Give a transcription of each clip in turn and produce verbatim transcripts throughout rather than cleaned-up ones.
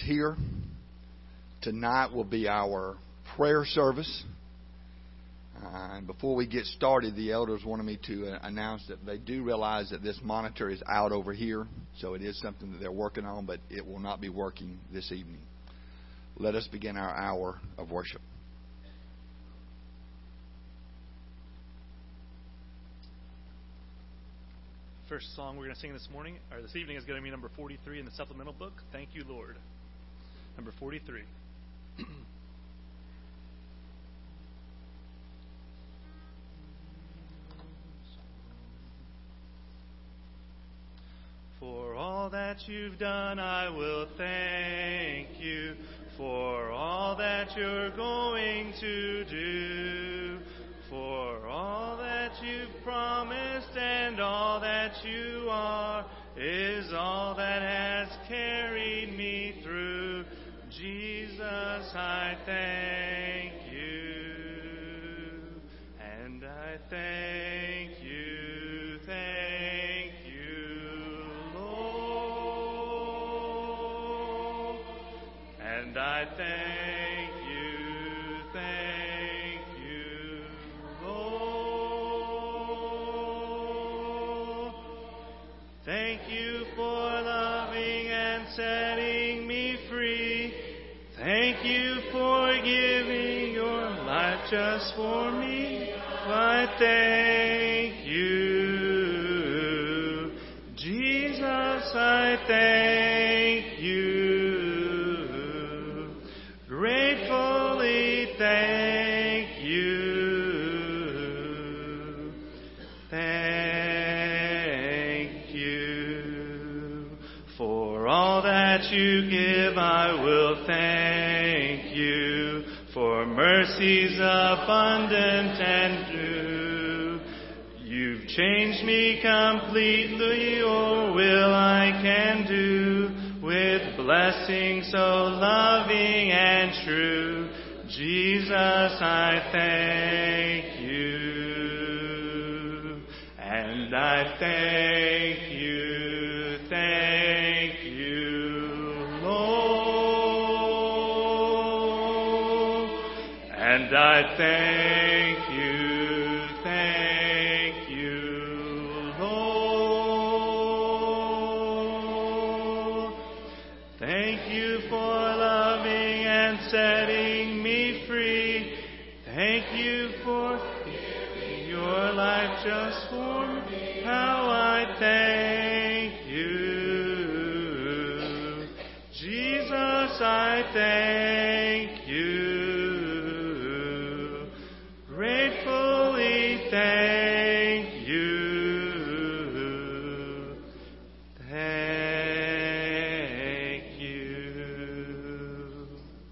here. Tonight will be our prayer service. Uh, and before we get started, the elders wanted me to uh, announce that they do realize that this monitor is out over here. So it is something that they're working on, but it will not be working this evening. Let us begin our hour of worship. First song we're going to sing this morning, or this evening, is going to be number forty-three in the supplemental book, Thank You, Lord. Number forty-three. For all that you've done, I will thank you. For all that you're going to do. For all that you've promised and all that you are is all that has carried me through. Jesus, I thank you. And I thank you, thank you, Lord. And I thank you, thank you, Lord. Thank you for loving and setting me free. Thank you for giving your life just for me. I thank you, Jesus, I thank you. Gratefully thank you. Thank you. For all that you give, I will thank you. For mercies abundant and new. You've changed me completely, your will I can do. With blessings so loving and true. Jesus, I thank you. And I thank you, thank you, Lord. And I thank you, thank you, Lord. Thank you for loving and setting me free. Thank you for giving your life just for me. How I thank you. Jesus, I thank you. Gratefully thank you. Thank you.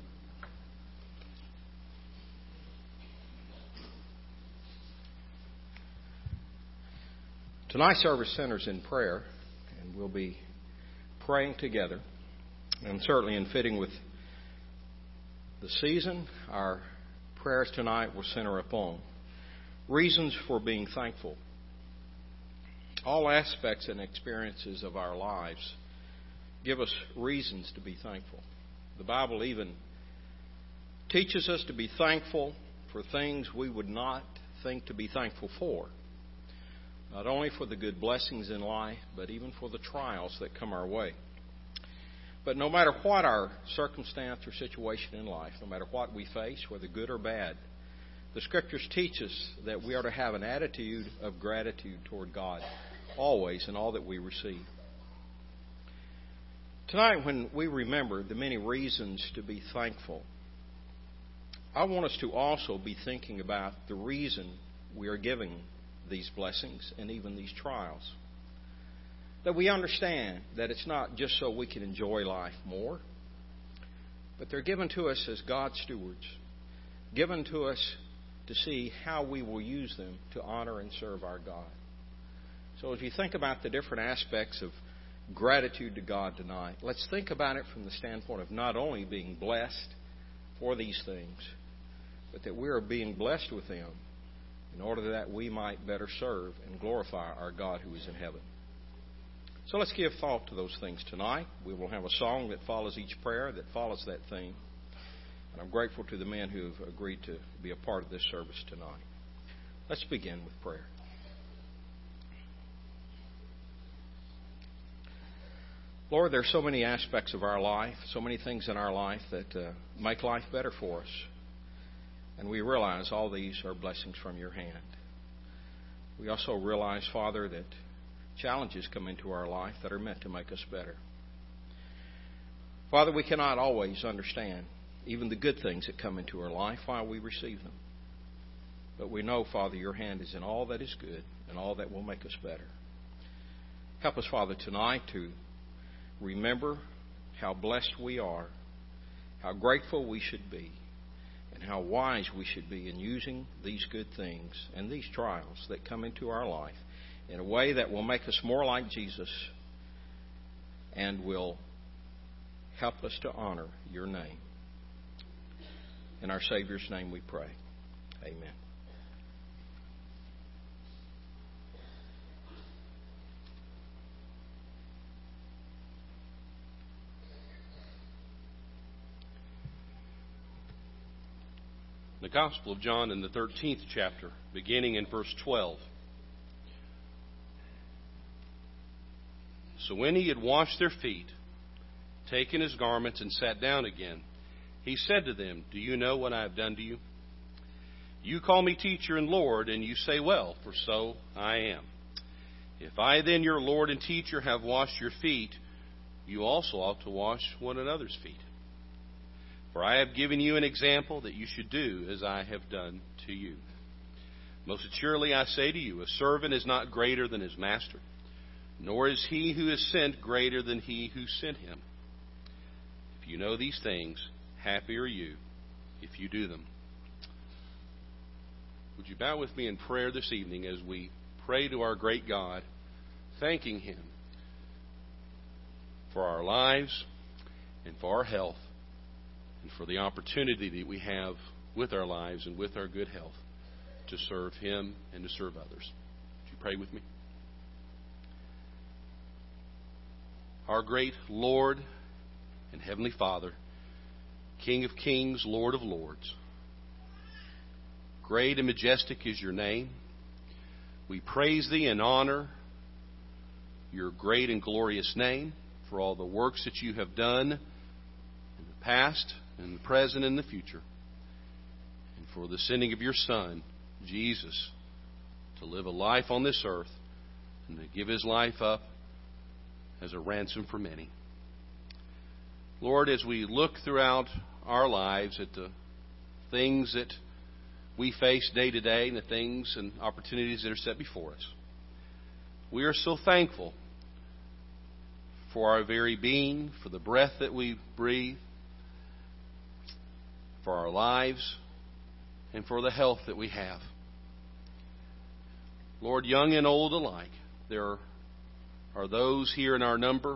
Tonight's service centers in prayer, and we'll be praying together. And certainly in fitting with the season, our prayers tonight will center upon reasons for being thankful. All aspects and experiences of our lives give us reasons to be thankful. The Bible even teaches us to be thankful for things we would not think to be thankful for. Not only for the good blessings in life, but even for the trials that come our way. But no matter what our circumstance or situation in life, no matter what we face, whether good or bad, the Scriptures teach us that we are to have an attitude of gratitude toward God always in all that we receive. Tonight, when we remember the many reasons to be thankful, I want us to also be thinking about the reason we are giving these blessings and even these trials. That we understand that it's not just so we can enjoy life more, but they're given to us as God's stewards, given to us to see how we will use them to honor and serve our God. So as you think about the different aspects of gratitude to God tonight, let's think about it from the standpoint of not only being blessed for these things, but that we are being blessed with them in order that we might better serve and glorify our God who is in heaven. So let's give thought to those things tonight. We will have a song that follows each prayer, that follows that theme. And I'm grateful to the men who have agreed to be a part of this service tonight. Let's begin with prayer. Lord, there are so many aspects of our life, so many things in our life that uh, make life better for us. And we realize all these are blessings from your hand. We also realize, Father, that challenges come into our life that are meant to make us better. Father, we cannot always understand even the good things that come into our life while we receive them. But we know, Father, your hand is in all that is good and all that will make us better. Help us, Father, tonight to remember how blessed we are, how grateful we should be, and how wise we should be in using these good things and these trials that come into our life in a way that will make us more like Jesus and will help us to honor your name. In our Savior's name we pray. Amen. The Gospel of John in the thirteenth chapter, beginning in verse twelve. So when he had washed their feet, taken his garments, and sat down again, he said to them, Do you know what I have done to you? You call me teacher and Lord, and you say, Well, for so I am. If I then, your Lord and teacher, have washed your feet, you also ought to wash one another's feet. For I have given you an example that you should do as I have done to you. Most assuredly I say to you, a servant is not greater than his master, nor is he who is sent greater than he who sent him. If you know these things, happy are you if you do them. Would you bow with me in prayer this evening as we pray to our great God, thanking him for our lives and for our health and for the opportunity that we have with our lives and with our good health to serve him and to serve others. Would you pray with me? Our great Lord and Heavenly Father, King of kings, Lord of lords, great and majestic is your name. We praise thee and honor your great and glorious name for all the works that you have done in the past, in the present, and the future, and for the sending of your Son, Jesus, to live a life on this earth and to give his life up as a ransom for many. Lord, as we look throughout our lives at the things that we face day to day and the things and opportunities that are set before us, we are so thankful for our very being, for the breath that we breathe, for our lives, and for the health that we have. Lord, young and old alike, there are are those here in our number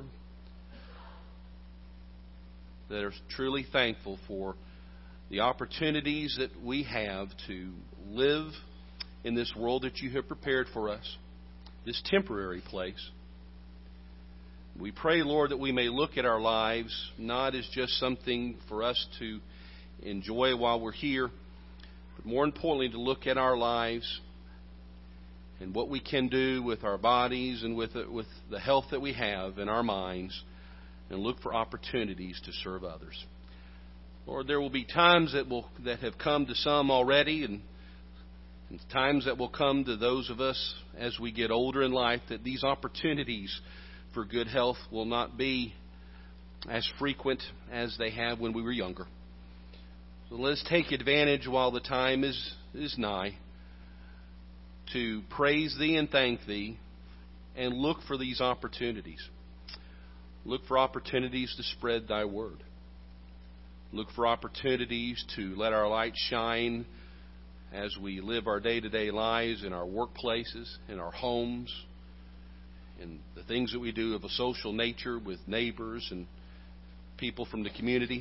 that are truly thankful for the opportunities that we have to live in this world that you have prepared for us, this temporary place. We pray, Lord, that we may look at our lives not as just something for us to enjoy while we're here, but more importantly, to look at our lives and what we can do with our bodies and with it, with the health that we have in our minds, and look for opportunities to serve others. Lord, there will be times that will that have come to some already, and, and times that will come to those of us as we get older in life, that these opportunities for good health will not be as frequent as they have when we were younger. So let's take advantage while the time is, is nigh to praise thee and thank thee and look for these opportunities. Look for opportunities to spread thy word. Look for opportunities to let our light shine as we live our day-to-day lives in our workplaces, in our homes, in the things that we do of a social nature with neighbors and people from the community.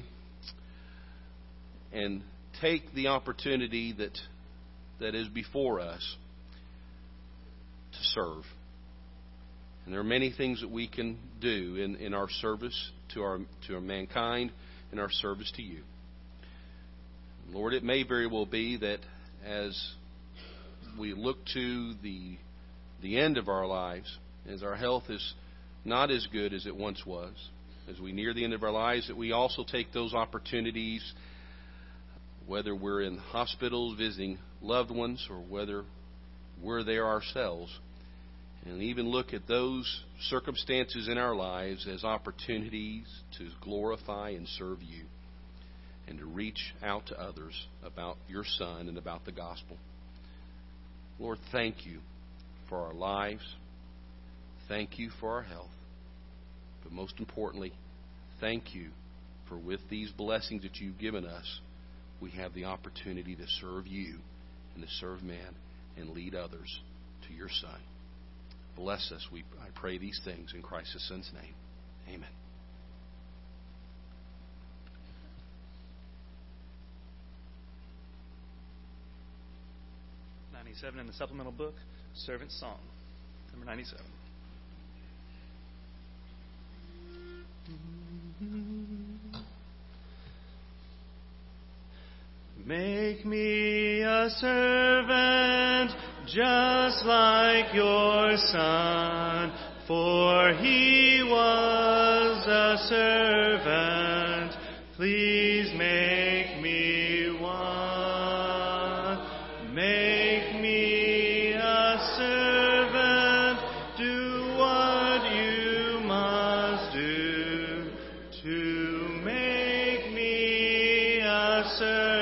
And take the opportunity that that is before us to serve And there are many things that we can do in, in our service to our to our mankind and our service to you. Lord, it may very well be that as we look to the the end of our lives, as our health is not as good as it once was, as we near the end of our lives, that we also take those opportunities, whether we're in hospitals visiting loved ones or whether we're there ourselves, and even look at those circumstances in our lives as opportunities to glorify and serve you and to reach out to others about your Son and about the gospel. Lord, thank you for our lives. Thank you for our health. But most importantly, thank you for with these blessings that you've given us, we have the opportunity to serve you and to serve man and lead others to your Son. Bless us, we I pray these things in Christ's Son's name. Amen. ninety-seven in the supplemental book, Servant Song, number ninety-seven. Make me a servant just like your Son, for he was a servant. Please make me one. Make me a servant. Do what you must do to make me a servant.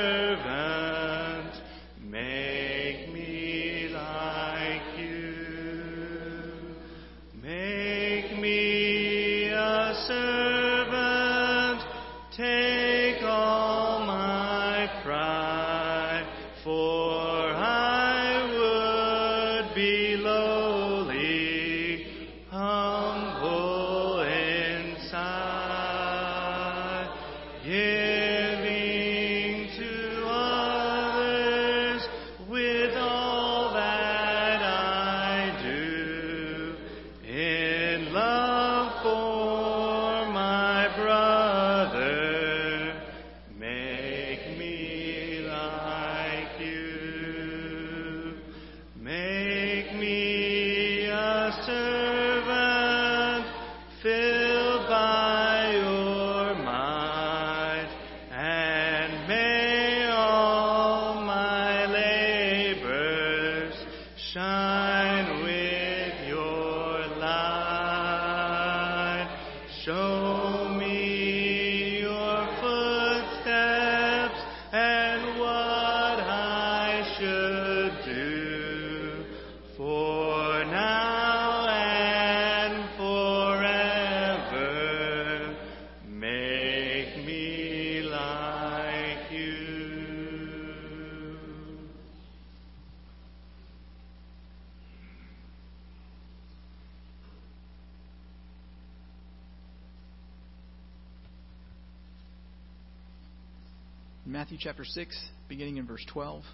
Matthew chapter six, beginning in verse twelve,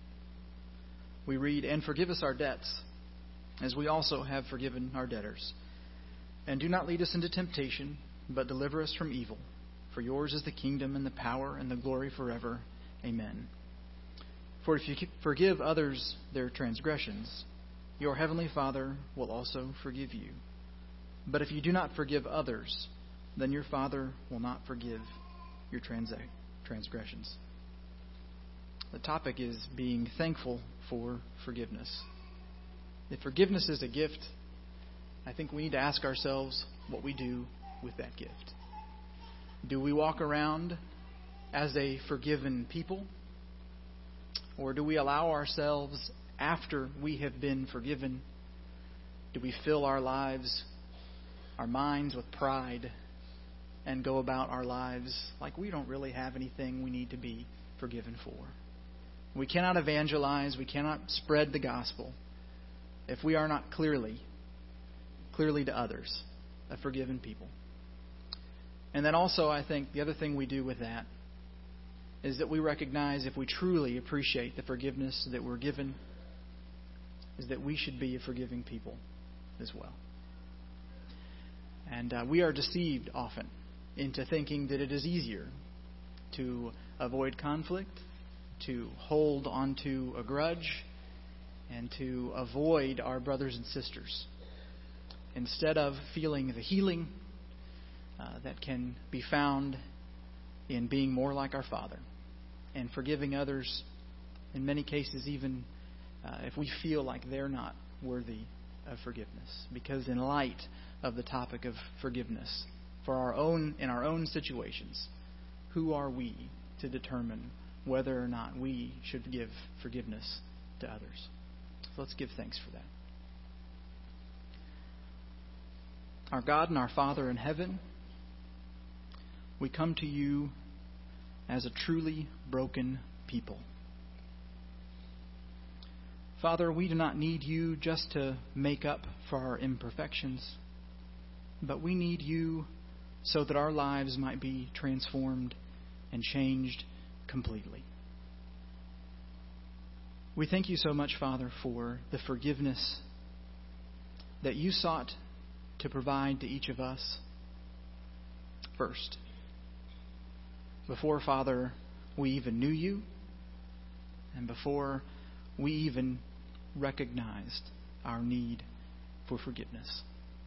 we read, "And forgive us our debts, as we also have forgiven our debtors. And do not lead us into temptation, but deliver us from evil. For yours is the kingdom and the power and the glory forever. Amen. For if you forgive others their transgressions, your heavenly Father will also forgive you. But if you do not forgive others, then your Father will not forgive your transactions." transgressions. The topic is being thankful for forgiveness. If forgiveness is a gift, I think we need to ask ourselves what we do with that gift. Do we walk around as a forgiven people? Or do we allow ourselves, after we have been forgiven, do we fill our lives, our minds with pride, and go about our lives like we don't really have anything we need to be forgiven for? We cannot evangelize, we cannot spread the gospel if we are not clearly, clearly to others, a forgiven people. And then also, I think the other thing we do with that is that we recognize, if we truly appreciate the forgiveness that we're given, is that we should be a forgiving people as well. And uh, we are deceived often into thinking that it is easier to avoid conflict, to hold onto a grudge, and to avoid our brothers and sisters, instead of feeling the healing uh, that can be found in being more like our Father and forgiving others, in many cases even uh, if we feel like they're not worthy of forgiveness. Because in light of the topic of forgiveness, for our own in our own situations, who are we to determine whether or not we should give forgiveness to others? So let's give thanks for that. Our God and our Father in heaven, we come to you as a truly broken people. Father, we do not need you just to make up for our imperfections, but we need you so that our lives might be transformed and changed completely. We thank you so much, Father, for the forgiveness that you sought to provide to each of us first. Before, Father, we even knew you, and before we even recognized our need for forgiveness.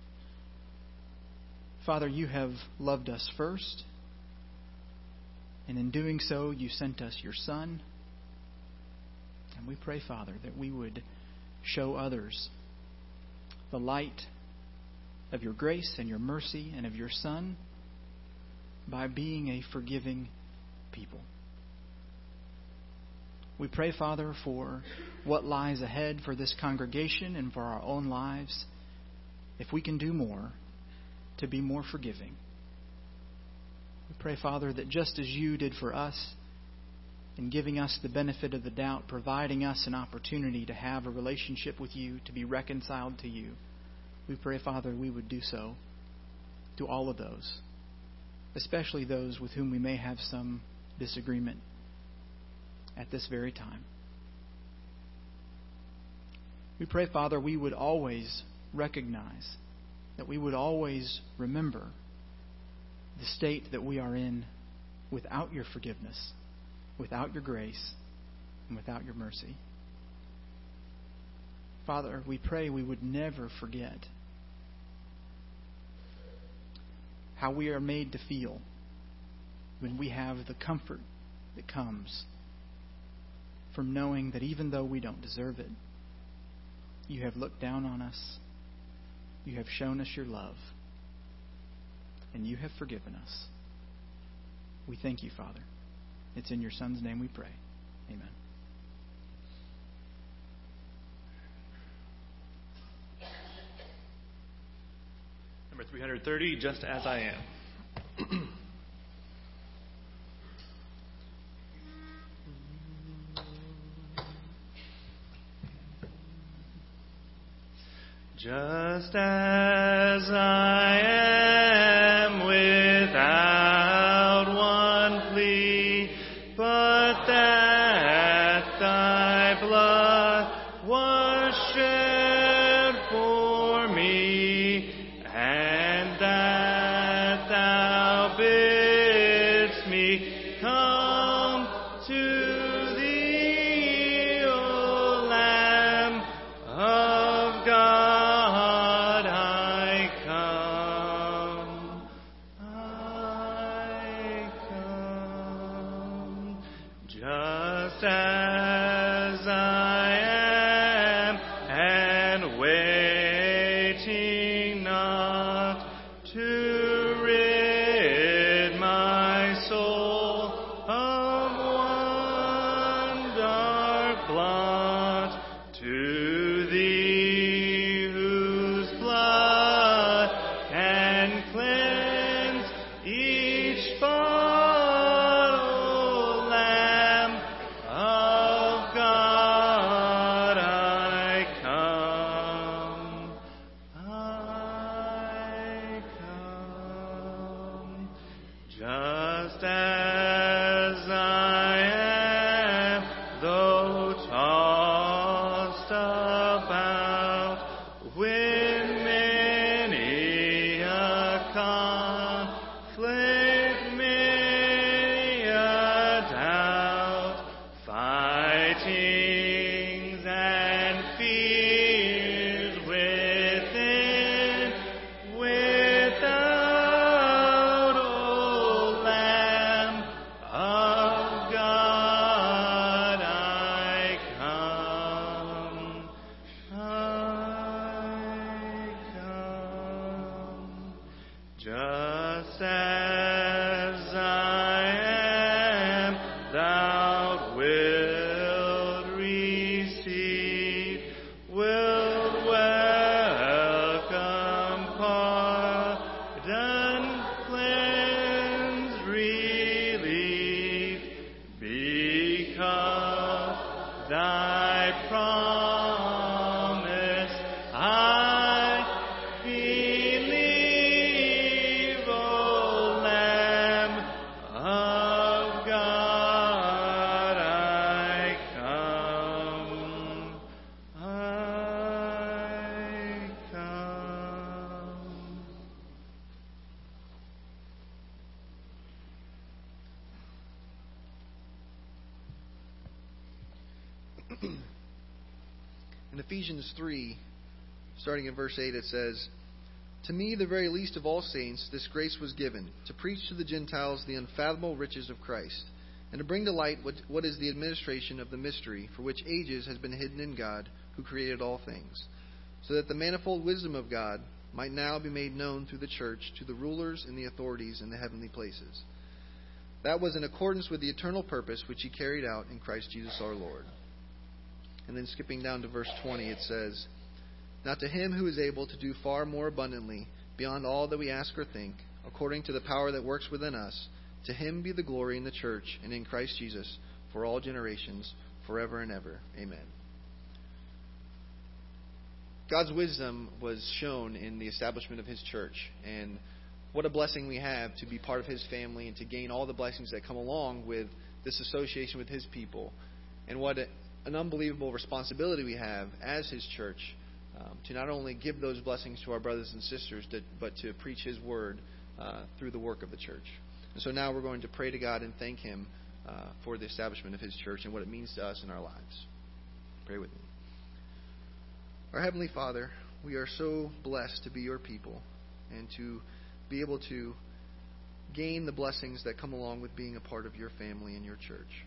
Father, you have loved us first, and in doing so, you sent us your Son. And we pray, Father, that we would show others the light of your grace and your mercy and of your Son by being a forgiving people. We pray, Father, for what lies ahead for this congregation and for our own lives, if we can do more to be more forgiving. We pray, Father, that just as you did for us in giving us the benefit of the doubt, providing us an opportunity to have a relationship with you, to be reconciled to you, we pray, Father, we would do so to all of those, especially those with whom we may have some disagreement at this very time. We pray, Father, we would always recognize, that we would always remember the state that we are in without your forgiveness, without your grace, and without your mercy. Father, we pray we would never forget how we are made to feel when we have the comfort that comes from knowing that even though we don't deserve it, you have looked down on us, you have shown us your love, and you have forgiven us. We thank you, Father. It's in your Son's name we pray. Amen. Number three hundred thirty, Just As I Am. Just as I am, without one plea, but that thy blood was shed for me, and that thou bidst me come to thee, O Lamb of God. Just as I am, though tall thy promise I believe, O Lamb of God, I come, I come. In Ephesians three, starting in verse eight, it says, "To me, the very least of all saints, this grace was given, to preach to the Gentiles the unfathomable riches of Christ, and to bring to light what, what is the administration of the mystery, for which ages has been hidden in God, who created all things, so that the manifold wisdom of God might now be made known through the church to the rulers and the authorities in the heavenly places. That was in accordance with the eternal purpose which He carried out in Christ Jesus our Lord." And then skipping down to verse twenty, it says, "Now to Him who is able to do far more abundantly, beyond all that we ask or think, according to the power that works within us, to Him be the glory in the church and in Christ Jesus for all generations, forever and ever. Amen." God's wisdom was shown in the establishment of His church, and what a blessing we have to be part of His family and to gain all the blessings that come along with this association with His people. And what an unbelievable responsibility we have as His church um, to not only give those blessings to our brothers and sisters, to, but to preach His word uh, through the work of the church. And so now we're going to pray to God and thank Him uh, for the establishment of His church and what it means to us in our lives. Pray with me. Our Heavenly Father, we are so blessed to be Your people and to be able to gain the blessings that come along with being a part of Your family and Your church.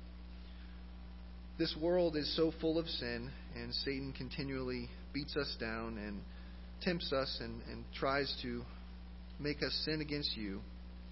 This world is so full of sin, and Satan continually beats us down and tempts us and, and tries to make us sin against You.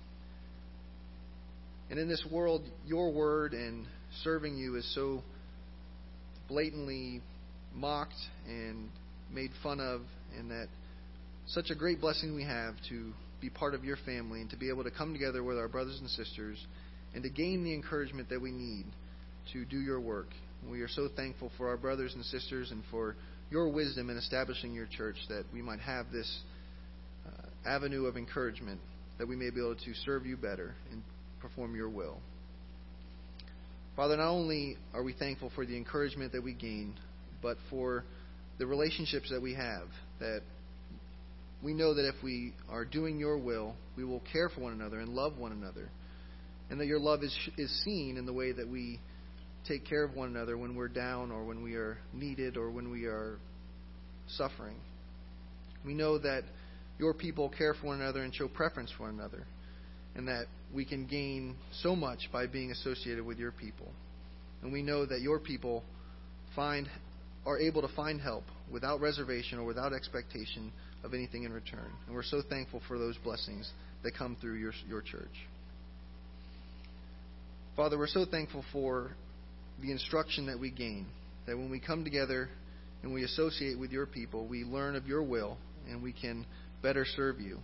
And in this world, Your word and serving You is so blatantly mocked and made fun of, and that such a great blessing we have to be part of Your family and to be able to come together with our brothers and sisters and to gain the encouragement that we need to do Your work. We are so thankful for our brothers and sisters and for Your wisdom in establishing Your church, that we might have this uh, avenue of encouragement, that we may be able to serve You better and perform Your will. Father, not only are we thankful for the encouragement that we gain, but for the relationships that we have, that we know that if we are doing Your will, we will care for one another and love one another, and that Your love is is seen in the way that we take care of one another when we're down or when we are needed or when we are suffering. We know that Your people care for one another and show preference for one another, and that we can gain so much by being associated with Your people. And we know that Your people find are able to find help without reservation or without expectation of anything in return. And we're so thankful for those blessings that come through Your, your church. Father, we're so thankful for the instruction that we gain, that when we come together and we associate with Your people, we learn of Your will and we can better serve You.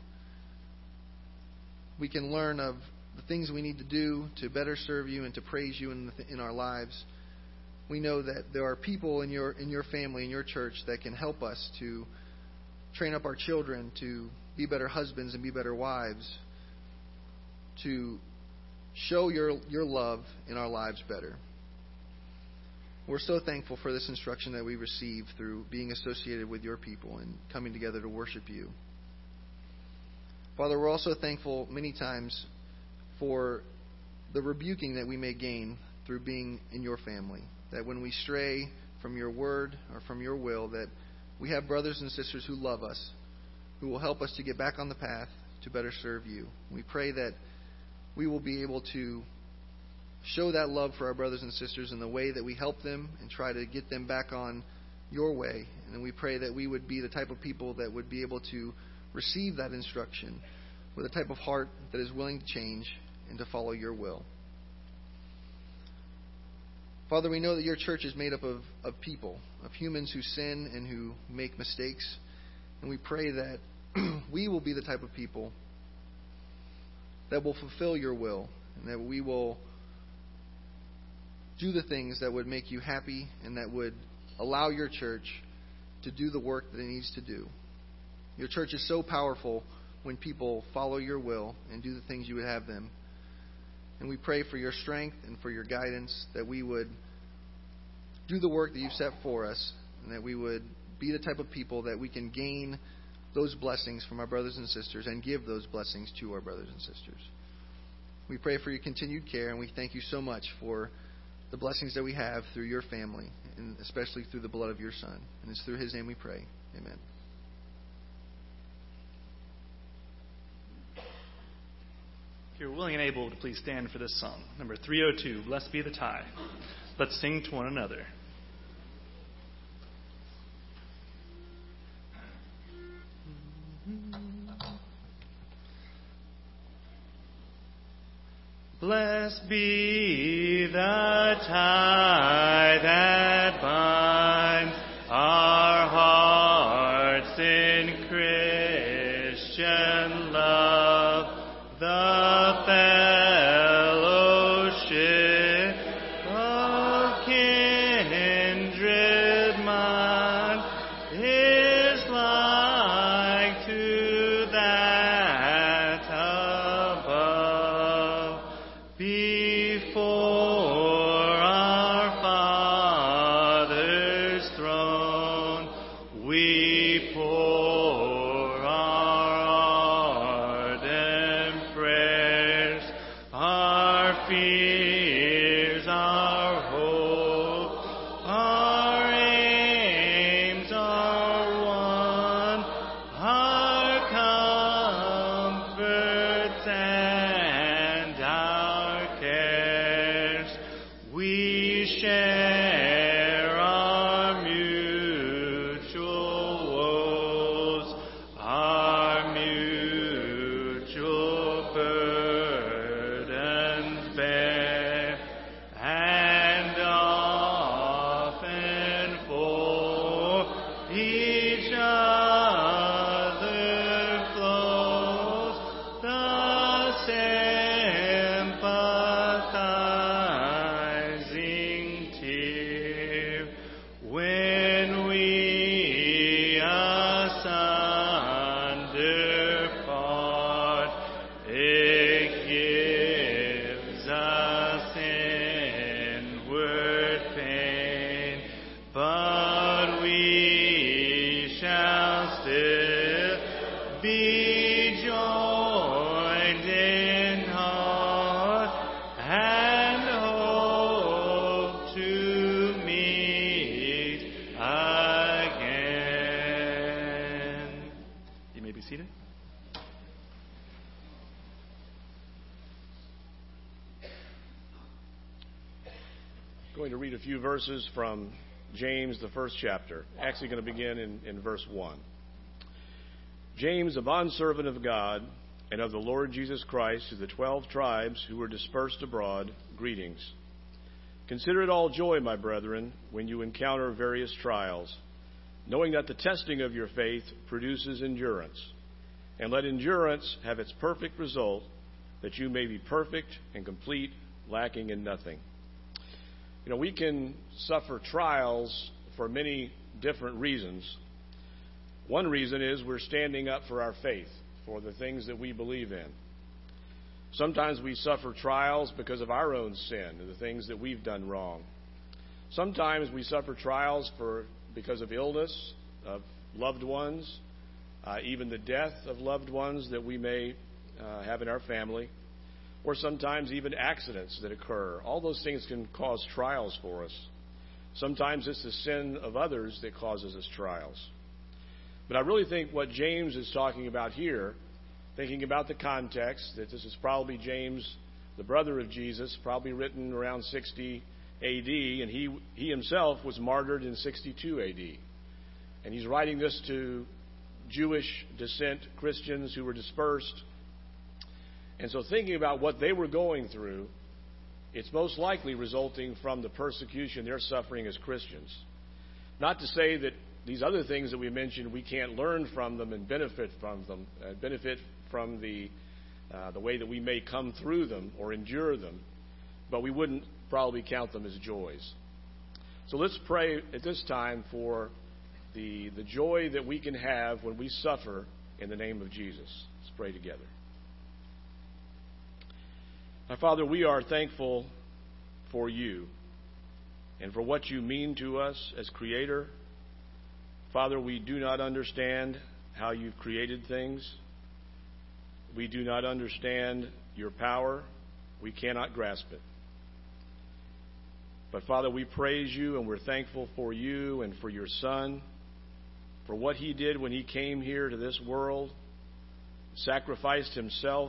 We can learn of the things we need to do to better serve You and to praise You in, the, in our lives. We know that there are people in your in your family, in Your church, that can help us to train up our children to be better husbands and be better wives, to show Your Your love in our lives better. We're so thankful for this instruction that we receive through being associated with Your people and coming together to worship You. Father, we're also thankful many times for the rebuking that we may gain through being in Your family. That when we stray from Your word or from Your will, that we have brothers and sisters who love us, who will help us to get back on the path to better serve You. We pray that we will be able to show that love for our brothers and sisters in the way that we help them and try to get them back on Your way. And we pray that we would be the type of people that would be able to receive that instruction with a type of heart that is willing to change and to follow Your will. Father, we know that Your church is made up of, of people, of humans who sin and who make mistakes. And we pray that we will be the type of people that will fulfill Your will, and that we will do the things that would make you happy and that would allow your church to do the work that it needs to do. Your church is so powerful when people follow your will and do the things you would have them. And we pray for your strength and for your guidance, that we would do the work that you've set for us, and that we would be the type of people that we can gain those blessings from our brothers and sisters and give those blessings to our brothers and sisters. We pray for your continued care, and we thank you so much for the blessings that we have through your family, and especially through the blood of your Son. And it's through his name we pray. Amen. If you're willing and able to please stand for this song. Number three oh two, Blessed Be the Tie. Let's sing to one another. Blessed be the tie that binds our hearts in Christian love, the fellowship of kindred mind is like to that above. Before our Father's throne, we pour our ardent prayers, our fears, our hope, our aims are one, our comforts and our cares. We share our mutual woes, our mutual burdens bear, and often for each other flows the sympathizing tear. When we asunder part, it gives us inward pain, but we shall still be joined in heart and hope to meet again. You may be seated. Going to read a few verses from James, the first chapter. Actually going to begin in, in verse one. James, a bondservant of God and of the Lord Jesus Christ, to the twelve tribes who were dispersed abroad, greetings. Consider it all joy, my brethren, when you encounter various trials, knowing that the testing of your faith produces endurance. And let endurance have its perfect result, that you may be perfect and complete, lacking in nothing. You know, we can suffer trials for many different reasons. One reason is we're standing up for our faith, for the things that we believe in. Sometimes we suffer trials because of our own sin and the things that we've done wrong. Sometimes we suffer trials for because of illness of loved ones, uh, even the death of loved ones that we may uh, have in our family, or sometimes even accidents that occur. All those things can cause trials for us. Sometimes it's the sin of others that causes us trials. But I really think what James is talking about here, thinking about the context, that this is probably James, the brother of Jesus, probably written around sixty A D, and he, he himself was martyred in sixty-two A D. And he's writing this to Jewish descent Christians who were dispersed. And so thinking about what they were going through, it's most likely resulting from the persecution they're suffering as Christians. Not to say that these other things that we mentioned, we can't learn from them and benefit from them, uh, benefit from the uh, the way that we may come through them or endure them. but we wouldn't probably count them as joys. So let's pray at this time for the, the joy that we can have when we suffer in the name of Jesus. Let's pray together. Now, Father, we are thankful for you and for what you mean to us as Creator. Father, we do not understand how you've created things. We do not understand your power. We cannot grasp it. But Father, we praise you and we're thankful for you and for your Son, for what he did when he came here to this world, sacrificed himself,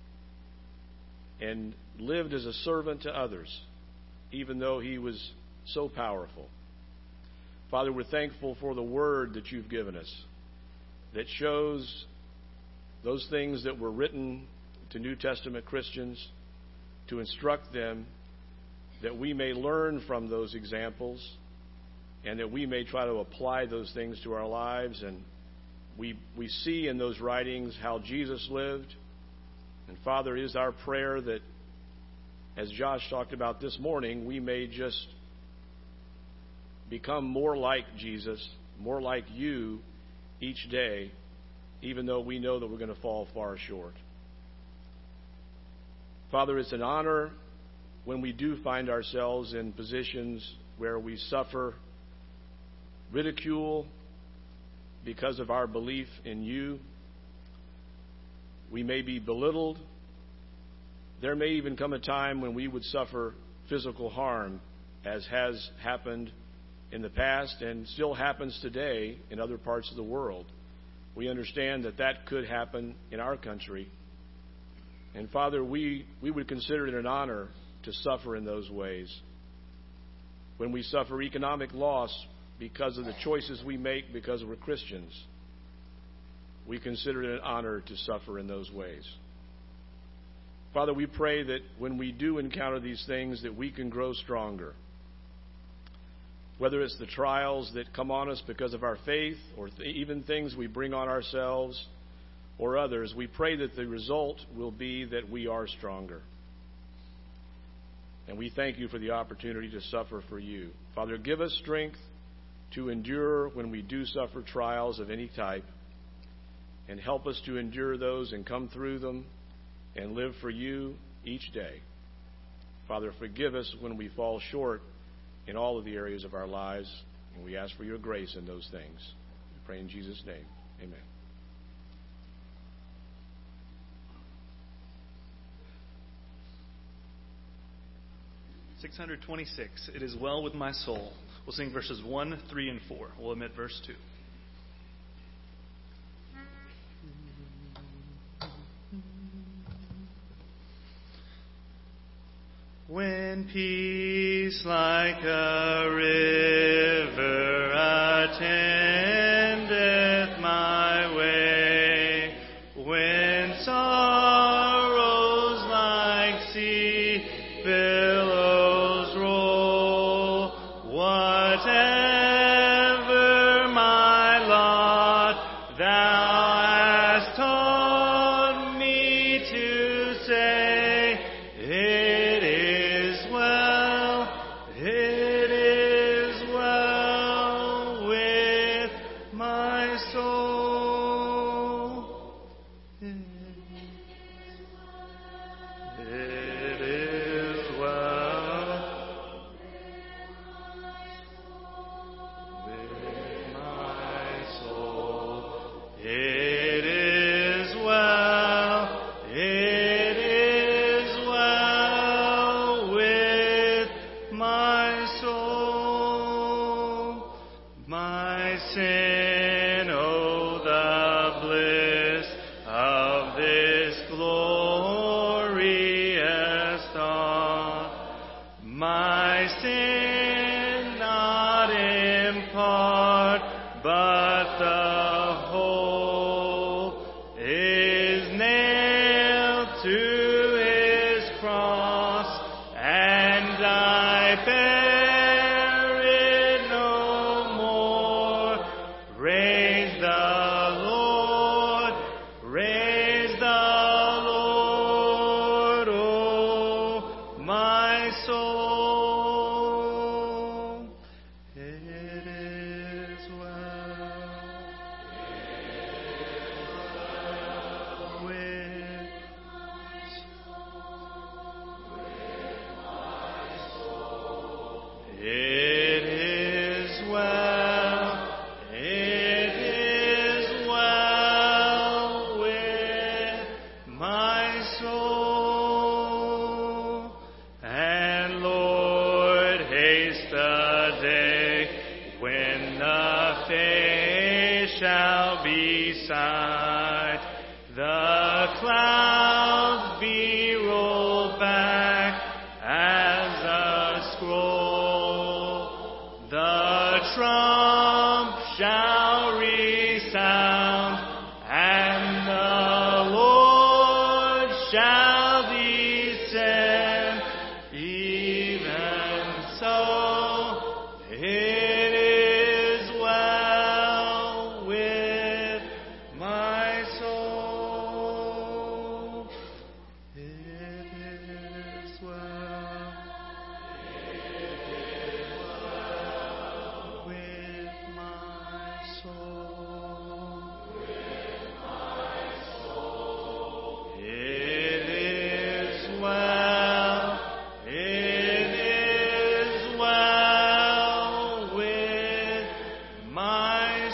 and lived as a servant to others, even though he was so powerful. Father, we're thankful for the word that you've given us that shows those things that were written to New Testament Christians to instruct them, that we may learn from those examples and that we may try to apply those things to our lives. And we we see in those writings how Jesus lived. And Father, it is our prayer that, as Josh talked about this morning, we may just become more like Jesus, more like you each day, even though we know that we're going to fall far short. Father, it's an honor when we do find ourselves in positions where we suffer ridicule because of our belief in you. We may be belittled. There may even come a time when we would suffer physical harm, as has happened in the past and still happens today in other parts of the world. We understand that that could happen in our country. And Father, we, we would consider it an honor to suffer in those ways. When we suffer economic loss because of the choices we make because we're Christians, we consider it an honor to suffer in those ways. Father, we pray that when we do encounter these things, that we can grow stronger. Whether it's the trials that come on us because of our faith, or th- even things we bring on ourselves or others, we pray that the result will be that we are stronger. And we thank you for the opportunity to suffer for you. Father, give us strength to endure when we do suffer trials of any type, and help us to endure those and come through them and live for you each day. Father, forgive us when we fall short in all of the areas of our lives, and we ask for your grace in those things. We pray in Jesus' name. Amen. six twenty-six, It is well with my soul. We'll sing verses one, three, and four. We'll omit verse two. When peace like a river attendeth my way, when sorrows like sea billows roll, whatever my lot, thou hast taught me to say, it is well, it is well with my soul. It is well with my soul. It is well, it is well with my soul. My sin, oh, the bliss of this glorious thought. My sin not in part, but the whole is nailed to his cross, and I bear it no more. Praise the Lord, praise the Lord, oh my my soul. It is well. With it is well, it is well with my soul. And Lord, haste the day when the face shall be sight, the clouds be rolled back as a scroll, the trump shall resound, and the Lord shall descend. Even so, it is well with my soul. It is well. With my soul. It is well. It is well with my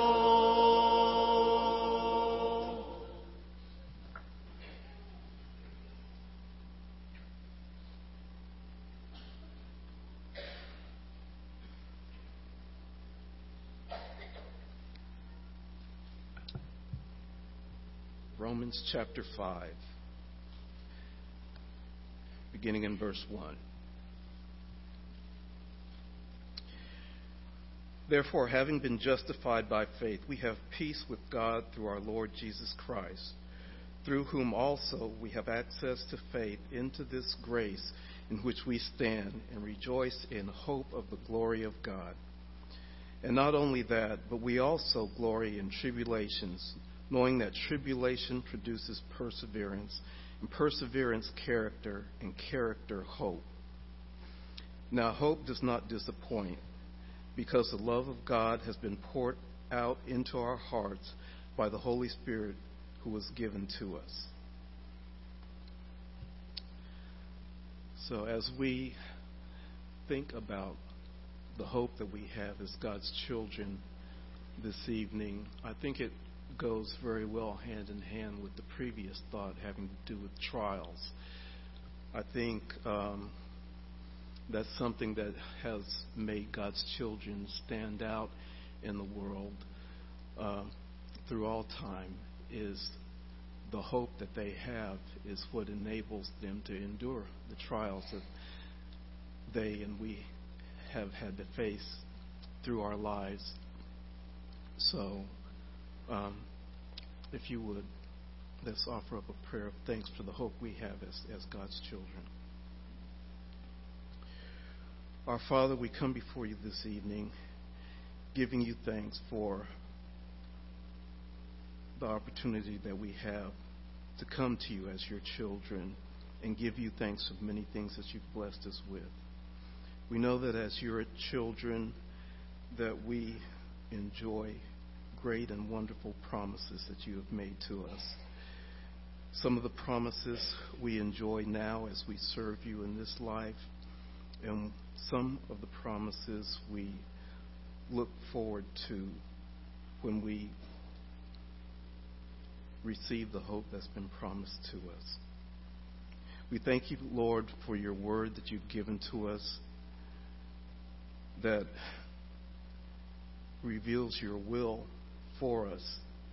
soul. Romans chapter five, beginning in verse one. Therefore, having been justified by faith, we have peace with God through our Lord Jesus Christ, through whom also we have access to faith into this grace in which we stand and rejoice in hope of the glory of God. And not only that, but we also glory in tribulations, knowing that tribulation produces perseverance, and perseverance character, and character hope. Now hope does not disappoint, because the love of God has been poured out into our hearts by the Holy Spirit who was given to us. So as we think about the hope that we have as God's children this evening, I think it goes very well hand in hand with the previous thought having to do with trials. I think um, that's something that has made God's children stand out in the world uh, through all time, is the hope that they have is what enables them to endure the trials that they and we have had to face through our lives. So, um, if you would, let's offer up a prayer of thanks for the hope we have as, as God's children. Our Father, we come before you this evening giving you thanks for the opportunity that we have to come to you as your children and give you thanks for many things that you've blessed us with. We know that as your children that we enjoy great and wonderful promises that you have made to us. Some of the promises we enjoy now as we serve you in this life, and some of the promises we look forward to when we receive the hope that's been promised to us. We thank you, Lord, for your word that you've given to us that reveals your will for us.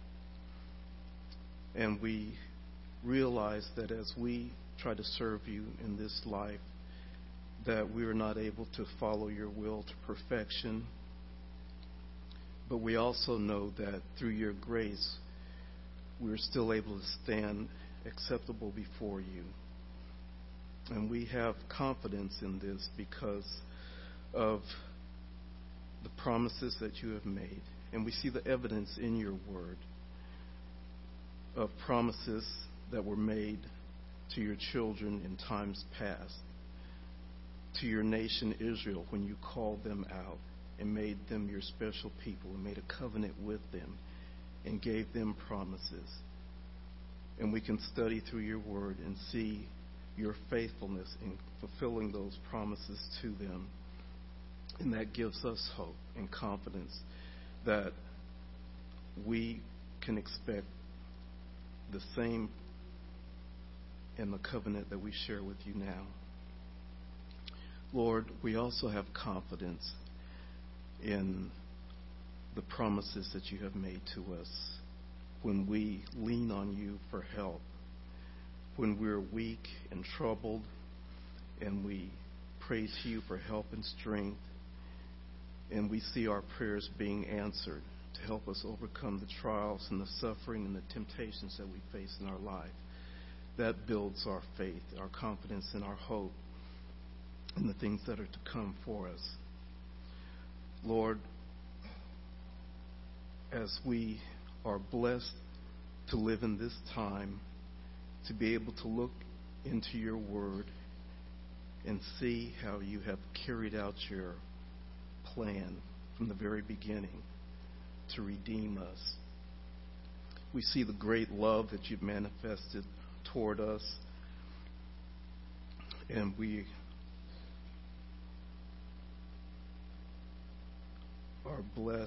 And we realize that as we try to serve you in this life, that we are not able to follow your will to perfection. But we also know that through your grace, we're still able to stand acceptable before you. And we have confidence in this because of the promises that you have made. And we see the evidence in your word of promises that were made to your children in times past. to your nation Israel when you called them out and made them your special people and made a covenant with them and gave them promises. And we can study through your word and see your faithfulness in fulfilling those promises to them. And that gives us hope and confidence that we can expect the same in the covenant that we share with you now. Lord, we also have confidence in the promises that you have made to us when we lean on you for help, when we're weak and troubled, and we pray to you for help and strength, and we see our prayers being answered to help us overcome the trials and the suffering and the temptations that we face in our life. That builds our faith, our confidence, and our hope in the things that are to come for us. Lord, as we are blessed to live in this time, to be able to look into your word and see how you have carried out your plan from the very beginning to redeem us. We see the great love that you've manifested toward us, and we are blessed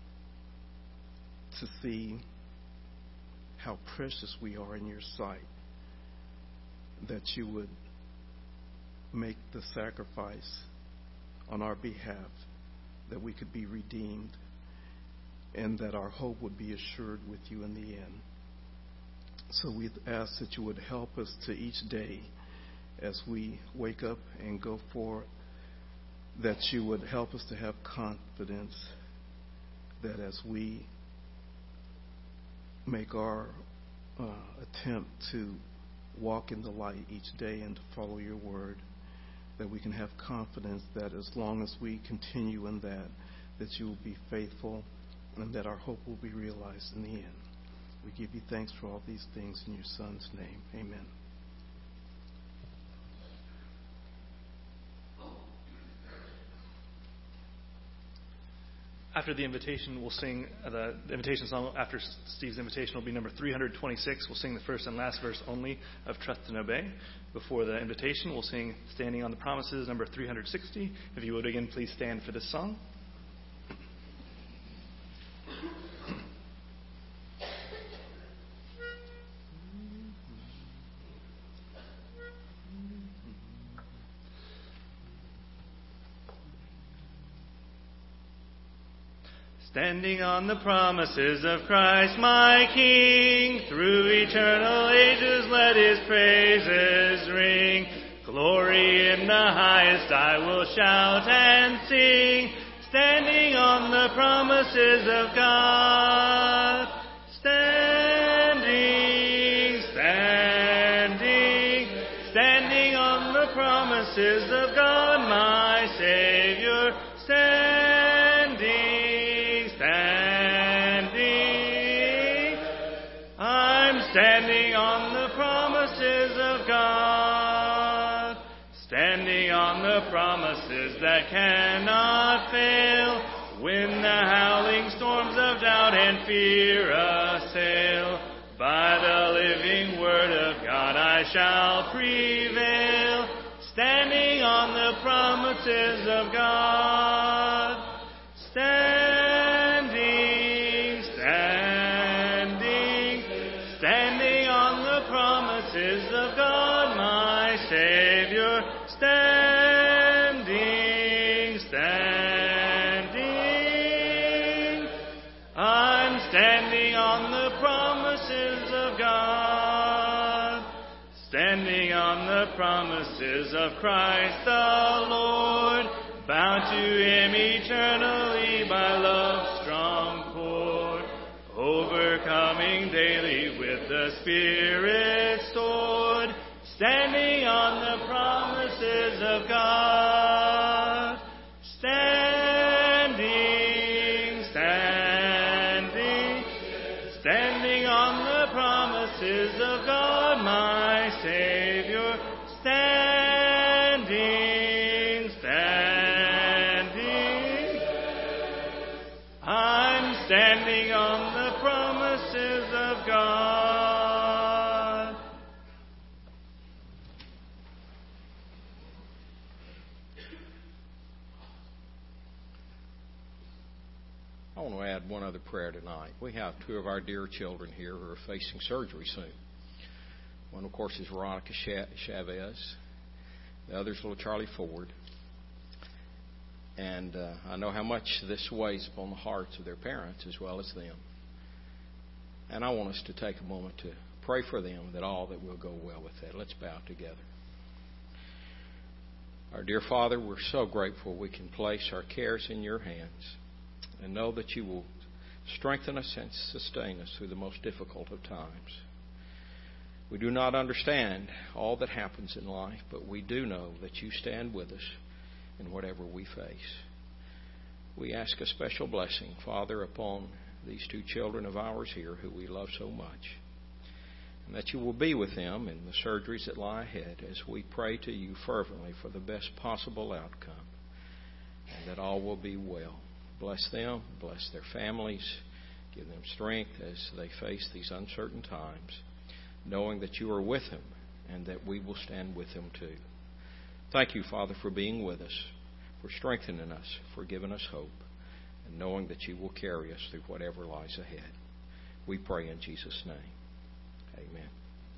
to see how precious we are in your sight, that you would make the sacrifice on our behalf, that we could be redeemed, and that our hope would be assured with you in the end. So we ask that you would help us to each day as we wake up and go forward, that you would help us to have confidence that as we make our uh, attempt to walk in the light each day and to follow your word, that we can have confidence that as long as we continue in that, that you will be faithful and that our hope will be realized in the end. We give you thanks for all these things in your Son's name. Amen. After the invitation, we'll sing uh, the, the invitation song. After Steve's invitation will be number three hundred twenty-six. We'll sing the first and last verse only of Trust and Obey. Before the invitation, we'll sing Standing on the Promises, number three hundred sixty. If you would again, please stand for this song. Standing on the promises of Christ my King, through eternal ages let his praises ring. Glory in the highest I will shout and sing, standing on the promises of God. Standing, standing, standing on the promises of God, my Savior, standing. Standing on the promises of God, standing on the promises that cannot fail, when the howling storms of doubt and fear assail. By the living word of God I shall prevail, standing on the promises of God. Standing, standing, standing on the promises of God, my Savior, standing, standing. I'm standing on the promises of God, standing on the promises of Christ the Lord, bound to him eternally by love's strong cord, overcoming daily with the Spirit's sword, standing on the promises of God. Standing, standing, standing on the promises of God, my Savior. Standing, standing on the promises of God. I want to add one other prayer tonight. We have two of our dear children here who are facing surgery soon. One, of course, is Veronica Chavez. The other is little Charlie Ford. And uh, I know how much this weighs upon the hearts of their parents as well as them. And I want us to take a moment to pray for them that all that will go well with that. Let's bow together. Our dear Father, we're so grateful we can place our cares in your hands and know that you will strengthen us and sustain us through the most difficult of times. We do not understand all that happens in life, but we do know that you stand with us in whatever we face. We ask a special blessing, Father, upon these two children of ours here who we love so much, and that you will be with them in the surgeries that lie ahead as we pray to you fervently for the best possible outcome, and that all will be well. Bless them, bless their families, give them strength as they face these uncertain times, knowing that you are with them and that we will stand with them too. Thank you, Father, for being with us, for strengthening us, for giving us hope, and knowing that you will carry us through whatever lies ahead. We pray in Jesus' name. Amen.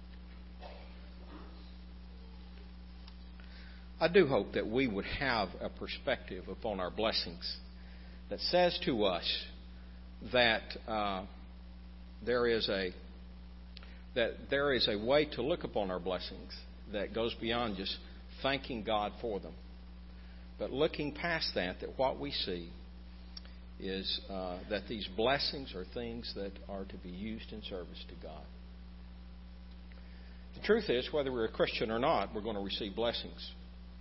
I do hope that we would have a perspective upon our blessings that says to us that uh, there is a that there is a way to look upon our blessings that goes beyond just thanking God for them, but looking past that, that what we see is uh, that these blessings are things that are to be used in service to God. The truth is, whether we're a Christian or not, we're going to receive blessings.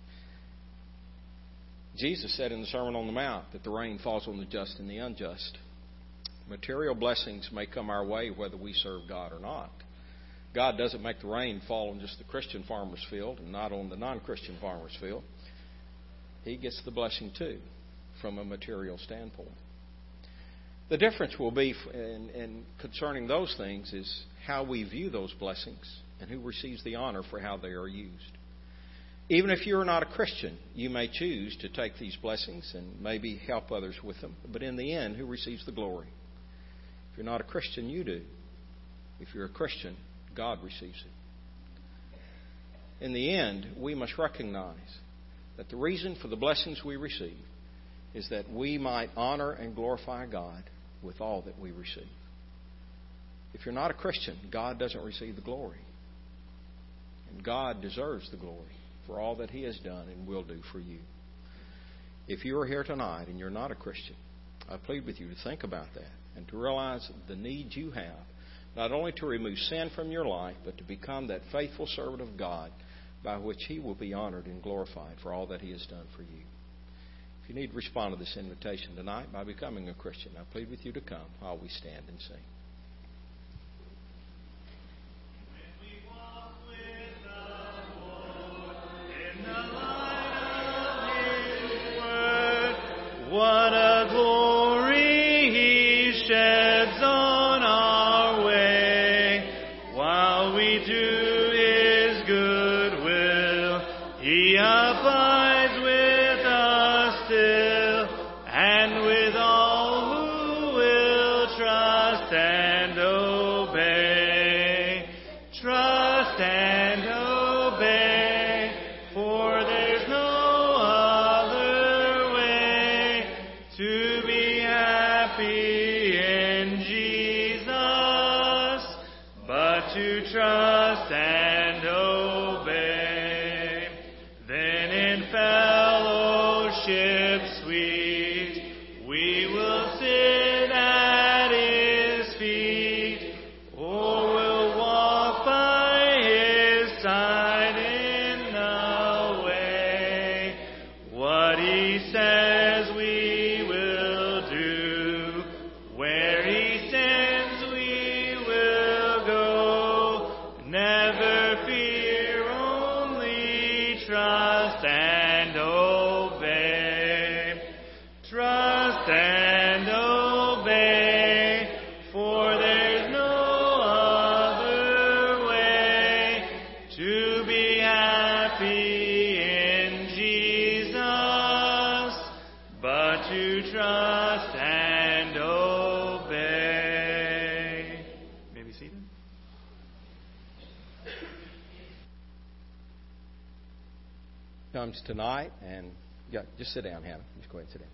Jesus said in the Sermon on the Mount that the rain falls on the just and the unjust. Material blessings may come our way whether we serve God or not. God doesn't make the rain fall on just the Christian farmer's field and not on the non-Christian farmer's field. He gets the blessing too, from a material standpoint. The difference will be in, in concerning those things is how we view those blessings and who receives the honor for how they are used. Even if you're not a Christian, you may choose to take these blessings and maybe help others with them. But in the end, who receives the glory? If you're not a Christian, you do. If you're a Christian, God receives it. In the end, we must recognize that the reason for the blessings we receive is that we might honor and glorify God with all that we receive. If you're not a Christian, God doesn't receive the glory. And God deserves the glory for all that He has done and will do for you. If you are here tonight and you're not a Christian, I plead with you to think about that and to realize the need you have, not only to remove sin from your life, but to become that faithful servant of God by which He will be honored and glorified for all that He has done for you. If you need to respond to this invitation tonight by becoming a Christian, I plead with you to come while we stand and sing. What a glory He sheds on our way. While we do His good will, He abides with us still, and with all who will trust and obey. Trust and obey, for there's no to be happy in Jesus, but to trust and obey. Then in fellowship sweet, we will sit at His feet, or will walk by His side in the way. What He says we to trust and obey. You may be seated. Comes tonight, and yeah, just sit down, Hannah. Just go ahead and sit down.